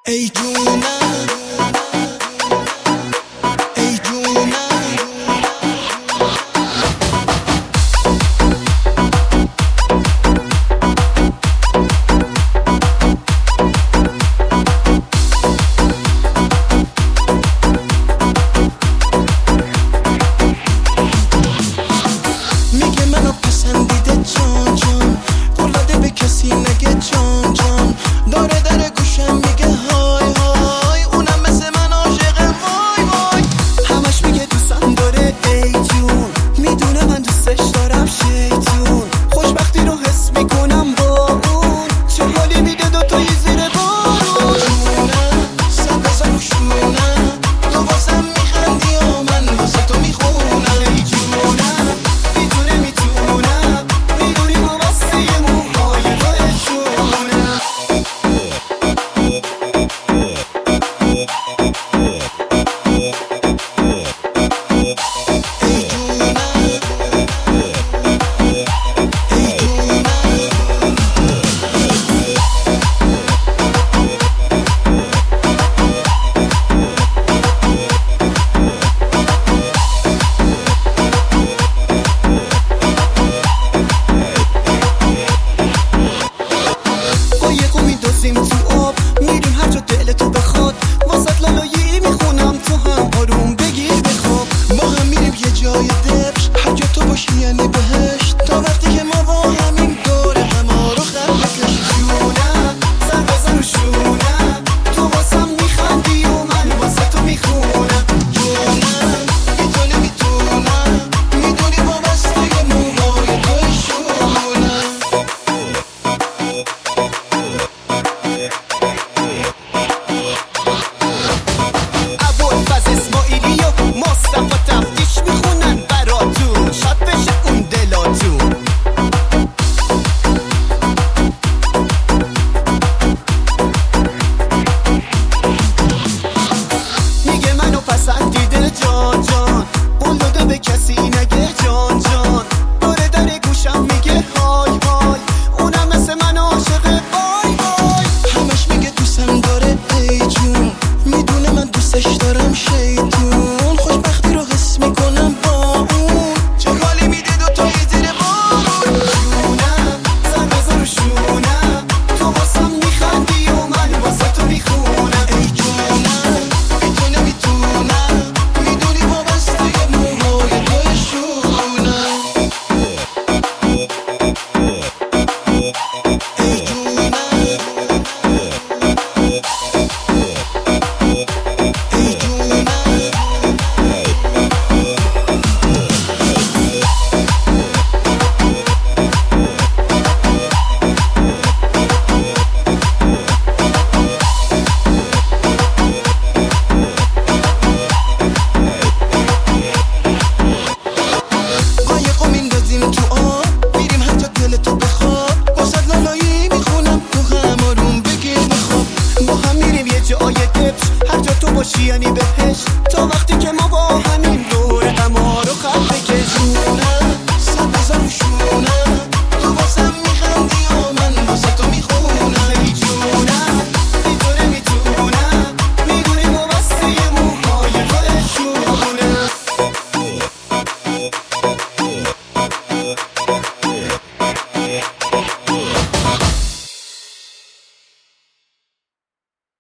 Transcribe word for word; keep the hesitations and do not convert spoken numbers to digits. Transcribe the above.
ای جونم ای جونم میگه منو پسندیده جان جان قول داده به کسی نگه جان جان داره داره گوشم میگه های های اونم مثل من عاشقه وای وای همش میگه دوستم داره ای جون میدونه من دوستش دارم شیطون خوشبختی رو حس میکنم با اون چه حالی میده دوتایی زیر بارون جونم صد هزار شونم تو واسم میخندی و من واسه تو میخونم ای جونم میدونه میتونم میدونی وابسته موهای توشونم قایقو میدازیم تو آب میریم هر جا دلتو بخواد واسط لالایی میخونم تو هم آروم بگیر بخواب ما هم میریم یه جای دبش هر جا تو باشی یعنی بهشت تا وقتی که ما با همین دور همه رو خط بکش جونم سر بزن و شونم تو واسم میخندی و من واسه تو میخونم جونم میتونی میتونم میدونی وابسته موهای توی شونم ابوالفضل اسماعیلی و مصطفی تفتیش میخونن براتون شاد بشه اون دلاتون میگه منو پسندیده جان جان قول داده به کسی نگه جان جان داره داره گوشم میگه های های اونم مثل من عاشقه وای وای همش میگه دوستم داره ای جون میدونه من دوستش دارم شیطون خوشبختی رو حس میکنم با اون چه حالی میده دوتایی زیر بارون جونم سر بزن و شونم تو واسم میخندی و من واسه تو میخونم ای جونم میتونه میتونم میدونی وابسته موهای توی شونم ای جونم ای جونم قایقو میندازیم تو آب میریم هر جا دلتو بخواد واسط لالایی میخونم تو هم آروم بگیر بخواب با هم میریم یه جای دبش هر جا تو باشی یعنی